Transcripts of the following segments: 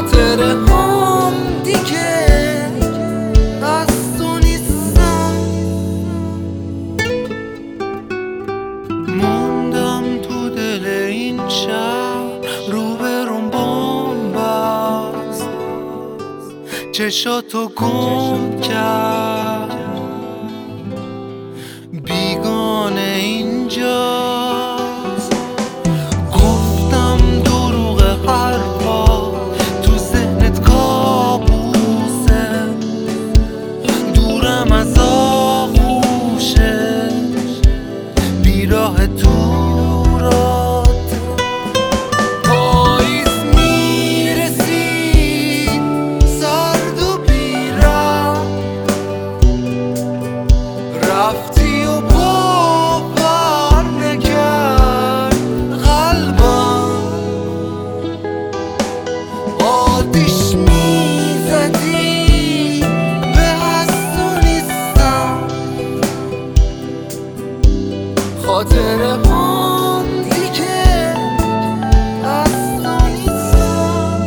خاطره هم دیگه از تو نیستم. موندم تو دل این شهر، روبروم بمبست، چشاتو گم کرد، بیگانه اینجاست. گفتم دروغ حرفا، تو ذهنت کابوسه، دورم از آغوشه، بیراه دورات. پاییز میرسید سرد و بیرم، رفتی و باور نکرد قلبم. آتیش میزدی به از تو نیستم، خاطره هم دیگه از تو نیستم.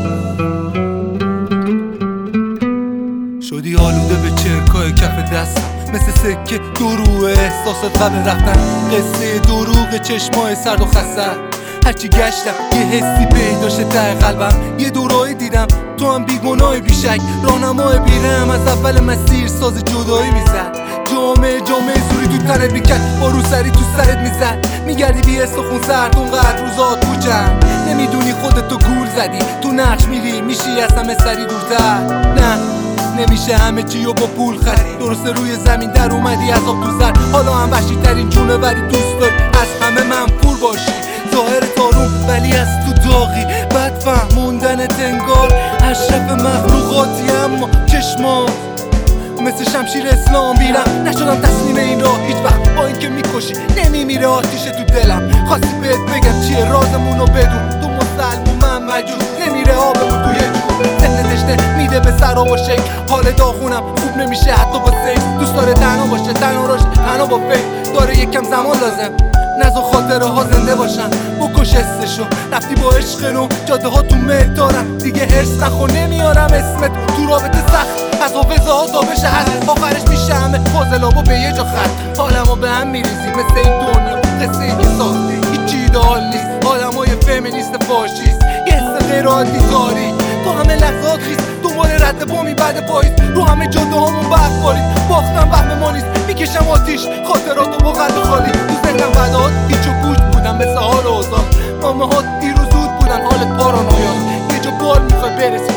شدی آلوده به چرکای کف دستم، مثل سکه دروغ احساسات قبل رفتن، قصه دروغ چشمای سرد و خستن. هرچی گشتم یه حسی پیداشه ته قلبم، یه دورایی دیدم تو هم بیگناه بیشک، راهنمای بیرم از اول مسیر ساز جدایی میزد. جامعه زوری تو تنت میکرد، با روسری تو سرت میزد، میگردی بی استخون سرد اونقدر روزا تو جمع، نمیدونی خودتو گول زدی، تو نقش میری میشی از همه سری دورتر. نه نمیشه همه چی و با پول خرید، درسته روی زمین در اومدی از آب تو زر، حالا هم وحشی ترین جونه ولی دوست داری از همه منفور باشی. ظاهر تاروم ولی از تو داغی، بد فهموندنت انگار اشرف مخلوقاتی، اما چشمات مثل شمشیر اسلام بیرم. نشدم تسلیم این راه هیچ وقت، با اینکه میکشی نمیمیره آتیش تو دلم. خواستی بهت بگم چیه رازمونو بدون، تو مسلمون من مجوز، نمیره آبمون توی جون. ذهن تشنه میده به سر و شکل، حال داغونم خوب نمیشه حتی با سیف. دوست داره تنها باشه، تنها راشه، تنها با فکر، داره یکم زمان لازم نزو خاطره ها زنده باشن. بکش حسشو، رفتی با عشق نو، جاده ها تو مهدارن، دیگه هرس نخور نمیارم اسمت تو رابطه سخت. از حافظه ها تا بشه هست، آخرش میشه همه پازلابو به یه جا خط. حالمو به هم میریزی مثل این دنیا، قصه ای که ساختی هیچی ایدئال نیست. آدمای فمینیست فاشیست، یه حس غیر عادی داری، تو همه لحظات خیز دنبال رد بومی بعد پاییز، رو همه جاده هامون برف بارید. باختم وهم ما نیست، میکشم آتیش خاطراتو با قلب خالی. تو ذهنم بعدات هیچ و گوش بودم مثل حال اوضاع، مامه ها دیر و زود بودن، حالت پارانویاست، یه جا بال میخوای برسی